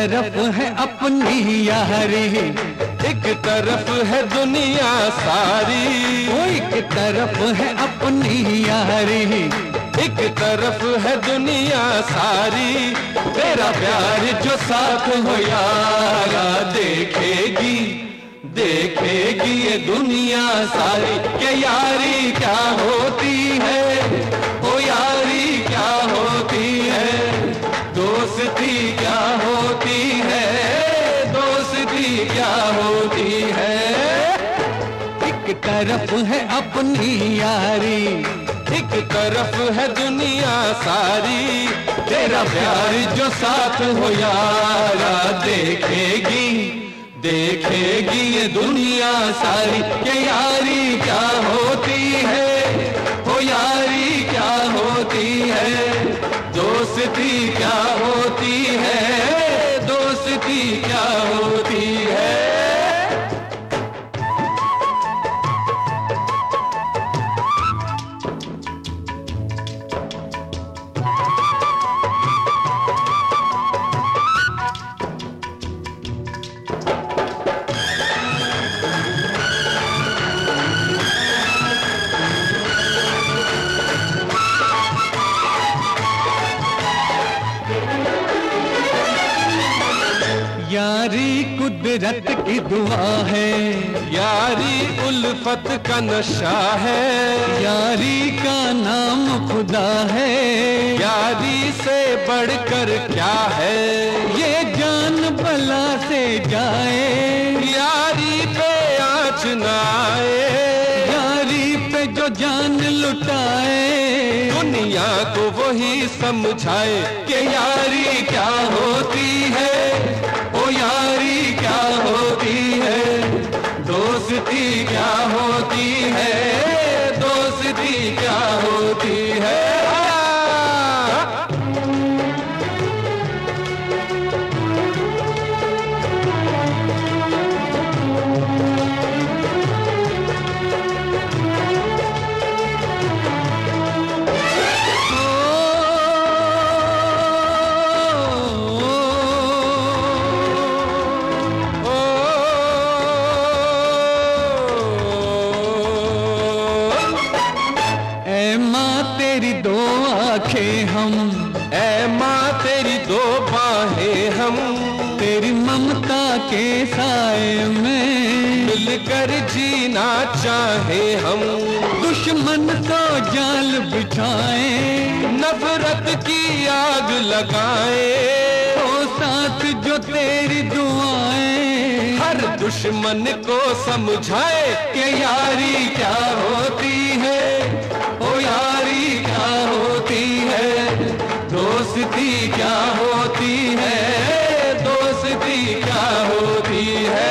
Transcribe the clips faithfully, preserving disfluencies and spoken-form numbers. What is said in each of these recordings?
तरफ है अपनी यारी, एक तरफ है दुनिया सारी। वो एक तरफ है अपनी यारी, एक तरफ है दुनिया सारी। तेरा प्यार जो साथ हो यारा, देखेगी देखेगी ये दुनिया सारी कि यारी क्या होती है, ओ यारी क्या होती है, दोस्ती क्या होती है, दोस्ती क्या होती है। एक तरफ है अपनी यारी, एक तरफ है दुनिया सारी। तेरा प्यार जो साथ हो यारा, देखेगी देखेगी ये दुनिया सारी कि यारी क्या होती है, हो यारी क्या होती है, दोस्ती क्या होती है, दोस्ती क्या होती है। यारी कुदरत की दुआ है, यारी उल्फत का नशा है, यारी का नाम खुदा है। यारी से बढ़कर क्या है, ये जान बला से जाए, यारी पे आँच न आए, यारी पे जो जान लुटाए, दुनिया को वही समझाए कि यारी क्या होती है, ओ यारी क्या होती है, दोस्ती क्या होती है, दोस्ती क्या होती है। तेरी दो आंखें हम, ऐ माँ तेरी दो बाहें हम, तेरी ममता के साए में मिलकर जीना चाहे हम। दुश्मन को जाल बिछाए, नफरत की आग लगाए, तो साथ जो तेरी दुआएं, हर दुश्मन को समझाए कि यारी क्या होती है, ओ यारी क्या होती है, दोस्ती क्या होती है, दोस्ती क्या होती है।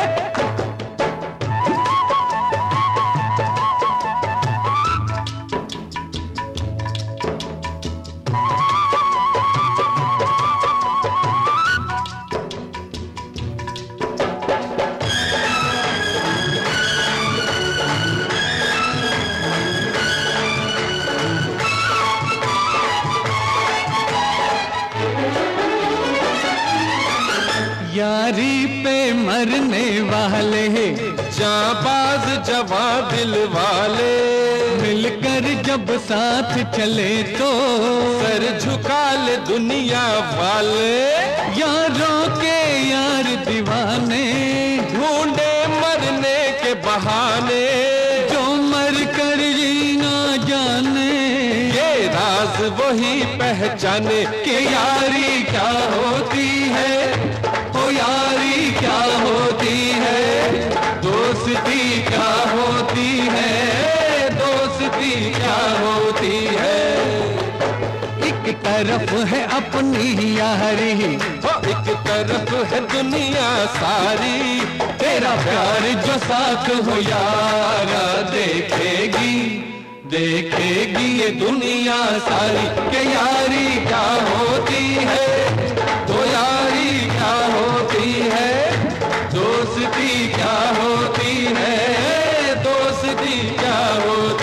यारी पे मरने वाले, जाबाज जवा दिल वाले, मिलकर जब साथ चले तो सर झुका ले दुनिया वाले। यारों के यार दीवाने, ढूंढे मरने के बहाने, जो मर कर जीना जाने, ये राज वही पहचाने कि यारी क्या होती है, ओ यारी क्या होती है, दोस्ती क्या होती है, दोस्ती क्या होती है। एक तरफ है अपनी यारी, हो एक तरफ है दुनिया सारी। तेरा प्यार जो साथ हो यारा, देखेगी देखेगी ये दुनिया सारी कि यारी क्या होती है, तो यारी क्या होती है, दोस्ती क्या होती है, दोस्ती क्या होती है।